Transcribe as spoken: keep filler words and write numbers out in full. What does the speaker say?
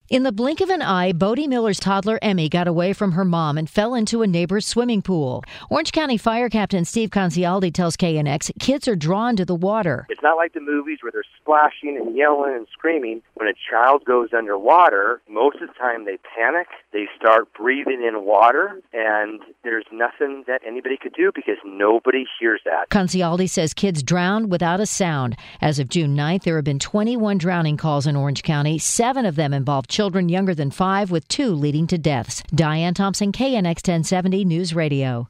In the blink of an eye, Bodie Miller's toddler Emmy got away from her mom and fell into a neighbor's swimming pool. Orange County Fire Captain Steve Concialdi tells K N X kids are drawn to the water. It's not like the movies where they're splashing and yelling and screaming. When a child goes underwater, most of the time they panic, they start breathing in water, and there's nothing that anybody could do because nobody hears that. Concialdi says kids drown without a sound. As of June ninth, there have been twenty-one drowning calls in Orange County. Seven of them involved children younger than five, with two leading to deaths. Diane Thompson, K N X ten seventy News Radio.